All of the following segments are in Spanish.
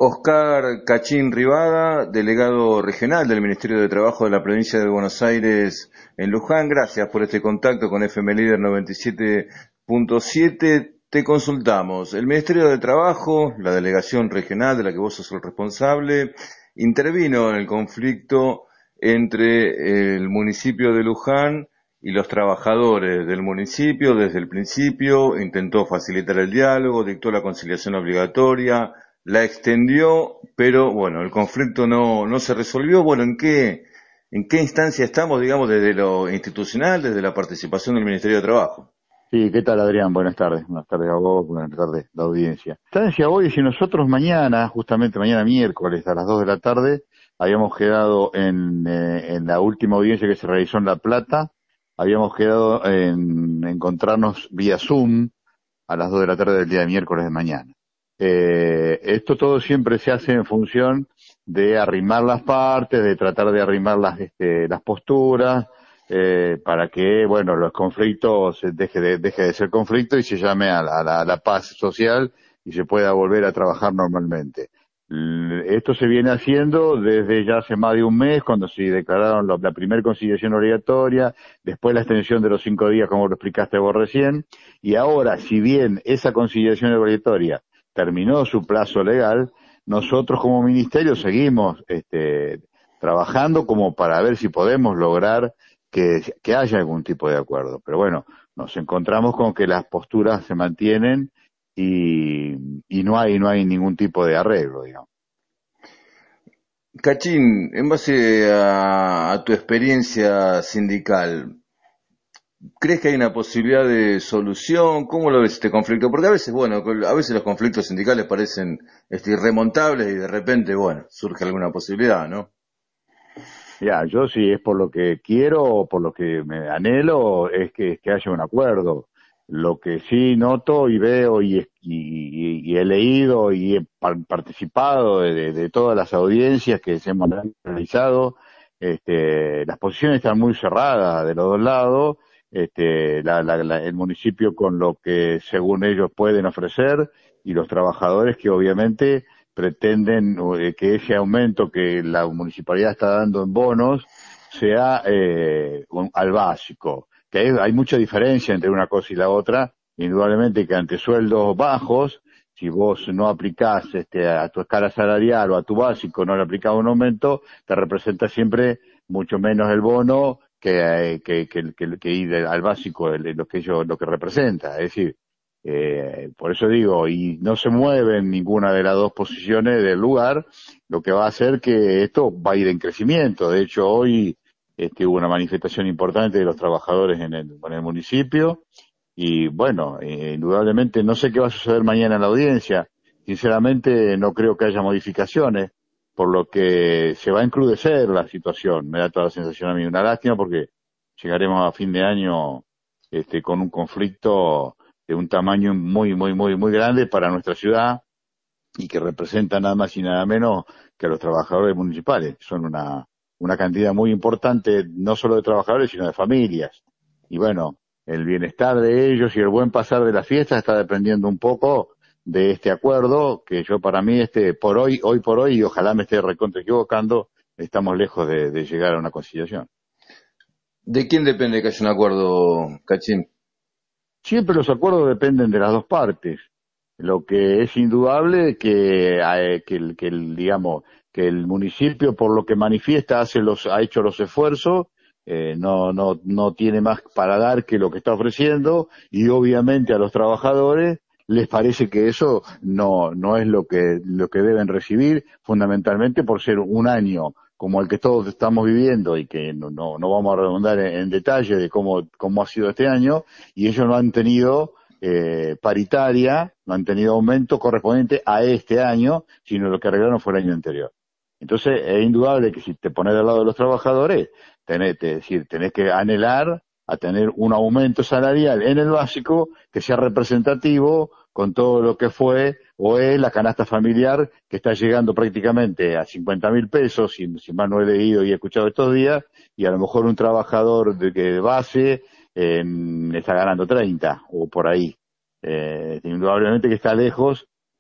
Oscar Cachín Rivada, delegado regional del Ministerio de Trabajo de la provincia de Buenos Aires en Luján. Gracias por este contacto con FM Líder 97.7. Te consultamos. El Ministerio de Trabajo, la delegación regional de la que vos sos el responsable, intervino en el conflicto entre el municipio de Luján y los trabajadores del municipio desde el principio, intentó facilitar el diálogo, dictó la conciliación obligatoria, la extendió, pero bueno, el conflicto no se resolvió. Bueno, ¿en qué instancia estamos, digamos, desde lo institucional, desde la participación del Ministerio de Trabajo? Sí, ¿qué tal, Adrián? Buenas tardes. Buenas tardes a vos, buenas tardes a la audiencia. Instancia hoy, si nosotros mañana, justamente mañana miércoles a las 2 de la tarde, habíamos quedado en la última audiencia que se realizó en La Plata, habíamos quedado en encontrarnos vía Zoom a las 2 de la tarde del día de miércoles de mañana. Esto todo siempre se hace en función de arrimar las partes, de tratar de arrimar las posturas, para que, bueno, los conflictos deje de ser conflicto y se llame a la paz social y se pueda volver a trabajar normalmente. Esto se viene haciendo desde ya hace más de un mes, cuando se declararon la primera conciliación obligatoria, después la extensión de los 5 días, como lo explicaste vos recién, y ahora, si bien esa conciliación obligatoria terminó su plazo legal, nosotros como ministerio seguimos trabajando como para ver si podemos lograr que haya algún tipo de acuerdo. Pero bueno, nos encontramos con que las posturas se mantienen y no hay ningún tipo de arreglo, digamos. Cachín, en base a tu experiencia sindical, ¿crees que hay una posibilidad de solución? ¿Cómo lo ves este conflicto? Porque a veces, bueno, a veces los conflictos sindicales parecen irremontables y de repente, bueno, surge alguna posibilidad, ¿no? Ya, yo si es por lo que quiero o por lo que me anhelo, es que haya un acuerdo. Lo que sí noto y veo y he leído y he participado de todas las audiencias que se hemos realizado, las posiciones están muy cerradas de los dos lados, el municipio con lo que según ellos pueden ofrecer y los trabajadores que obviamente pretenden que ese aumento que la municipalidad está dando en bonos sea al básico, que hay mucha diferencia entre una cosa y la otra, indudablemente que ante sueldos bajos, si vos no aplicás a tu escala salarial o a tu básico, no le aplicás un aumento, te representa siempre mucho menos el bono que ir al básico, lo que representa, es decir, por eso digo, y no se mueve en ninguna de las dos posiciones del lugar, lo que va a hacer que esto va a ir en crecimiento. De hecho, hoy hubo una manifestación importante de los trabajadores en el municipio y bueno, indudablemente no sé qué va a suceder mañana en la audiencia. Sinceramente no creo que haya modificaciones, por lo que se va a encrudecer la situación. Me da toda la sensación a mí una lástima porque llegaremos a fin de año con un conflicto de un tamaño muy grande para nuestra ciudad y que representa nada más y nada menos que a los trabajadores municipales. Son una cantidad muy importante, no solo de trabajadores, sino de familias. Y bueno, el bienestar de ellos y el buen pasar de las fiestas está dependiendo un poco de este acuerdo, que yo para mí, hoy por hoy, y ojalá me esté recontra equivocando, estamos lejos de llegar a una conciliación. ¿De quién depende que haya un acuerdo, Cachín? Siempre los acuerdos dependen de las dos partes. Lo que es indudable digamos, que el municipio, por lo que manifiesta, ha hecho los esfuerzos, no tiene más para dar que lo que está ofreciendo, y obviamente a los trabajadores les parece que eso no es lo que deben recibir, fundamentalmente por ser un año como el que todos estamos viviendo y que no vamos a redundar en detalle de cómo ha sido este año, y ellos no han tenido paritaria, no han tenido aumento correspondiente a este año, sino lo que arreglaron fue el año anterior. Entonces es indudable que si te pones del lado de los trabajadores, tenés que anhelar a tener un aumento salarial en el básico que sea representativo con todo lo que fue o es la canasta familiar, que está llegando prácticamente a 50.000 pesos, si más no he leído y he escuchado estos días, y a lo mejor un trabajador de base está ganando 30 o por ahí. Indudablemente que está lejos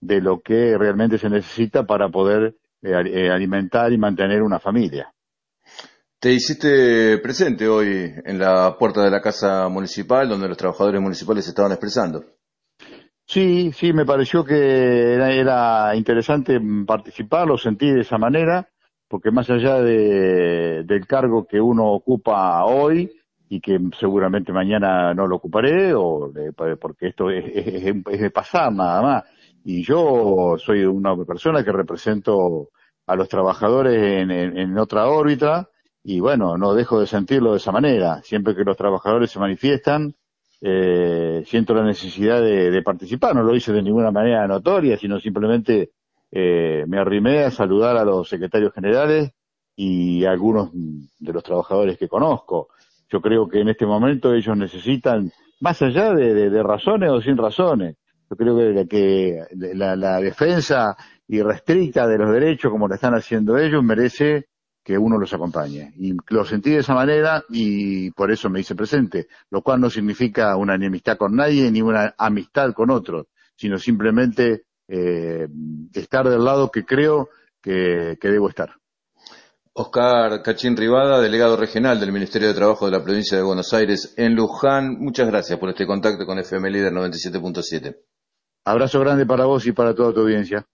de lo que realmente se necesita para poder alimentar y mantener una familia. Te hiciste presente hoy en la puerta de la Casa Municipal, donde los trabajadores municipales se estaban expresando. Sí, sí, me pareció que era interesante participar, lo sentí de esa manera, porque más allá del cargo que uno ocupa hoy y que seguramente mañana no lo ocuparé, porque esto es de pasar nada más. Y yo soy una persona que represento a los trabajadores en otra órbita y bueno, no dejo de sentirlo de esa manera. Siempre que los trabajadores se manifiestan, siento la necesidad de participar. No lo hice de ninguna manera notoria, sino simplemente me arrimé a saludar a los secretarios generales y a algunos de los trabajadores que conozco. Yo creo que en este momento ellos necesitan, más allá de razones o sin razones, yo creo que la defensa irrestricta de los derechos, como lo están haciendo ellos, merece que uno los acompañe. Y lo sentí de esa manera y por eso me hice presente, lo cual no significa una enemistad con nadie ni una amistad con otros, sino simplemente estar del lado que creo que debo estar. Oscar Cachín Rivada, delegado regional del Ministerio de Trabajo de la provincia de Buenos Aires en Luján. Muchas gracias por este contacto con FM Líder 97.7. Abrazo grande para vos y para toda tu audiencia.